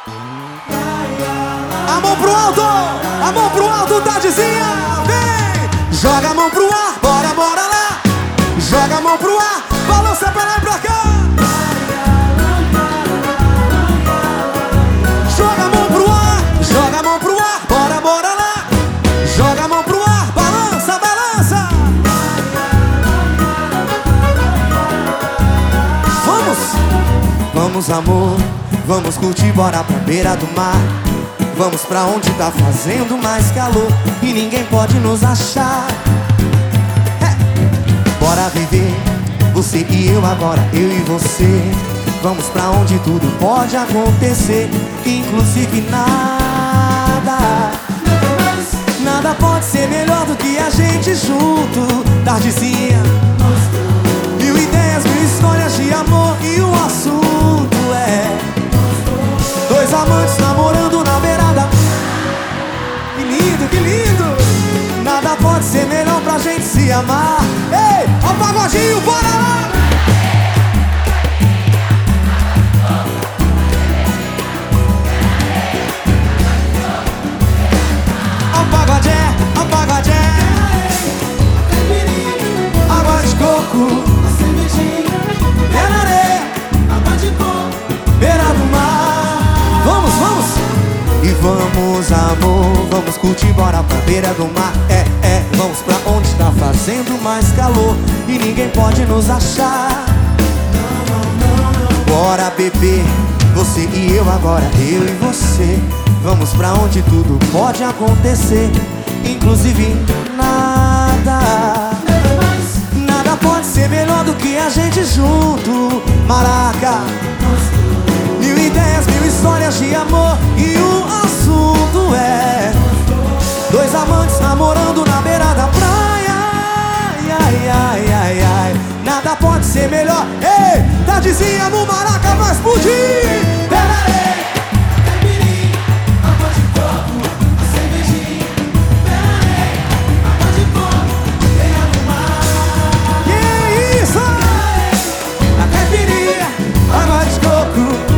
A mão pro alto, Tadizinha, vem! Joga a mão pro ar, bora, bora lá! Joga a mão pro ar, balança pra lá e pra cá! Joga a mão pro ar, joga a mão pro ar, bora, bora lá! Joga a mão pro ar, balança, balança! Vamos! Vamos, amor, vamos curtir, bora pra beira do mar. Vamos pra onde tá fazendo mais calor e ninguém pode nos achar. Bora viver, você e eu agora, eu e você. Vamos pra onde tudo pode acontecer, inclusive nada. Nada pode ser melhor do que a gente junto. Tardezinha, mil ideias, mil histórias de amor e o assunto é dois amantes namorando na beirada. Que lindo, que lindo! Nada pode ser melhor pra gente se amar. Ei, ó o pagodinho, bora lá! Ó o pagodé, ó o pagodé. Água de coco, pé na areia, água de coco, beira do mar. Vamos, vamos! E vamos, amor, vamos curtir, bora pra beira do mar. Vamos pra onde tá fazendo mais calor e ninguém pode nos achar. Bora beber, você e eu agora, eu e você. Vamos pra onde tudo pode acontecer, inclusive nada. Nada pode ser melhor do que a gente junto. Maraca, mil ideias, mil histórias de amor e o assunto é dois amantes namorando na beira da praia. Ai, ai, ai, ai. Nada pode ser melhor. Ei, Tadizinha no Maraca vai explodir. Peraí, caipirinha, água de coco, cervejinha. Peraí, água de coco, beira do mar. Que isso? A caipirinha, água de coco,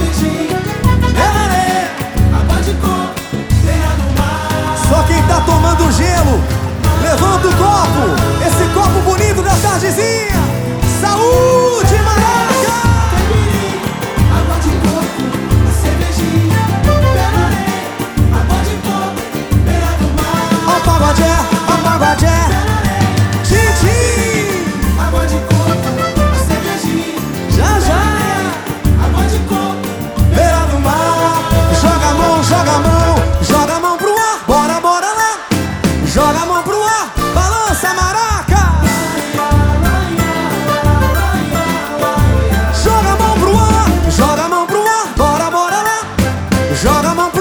tá tomando gelo, levanta o copo, esse copo bonito da Tardezinha. Saúde, Maraca! Água de coco, cervejinha, peraí, água de coco, beira do mar. Ó o pagodé, ó o pagodé, tchim-tchim. Água de coco, cervejinha, já, já. Água de coco, beira do mar. Joga a mão, joga a mão, joga a mão pro ar, bora, bora lá. Joga a mão pro ar, balança, Maraca. Joga a mão pro ar, joga a mão pro ar, bora, bora lá. Joga a mão pro ar.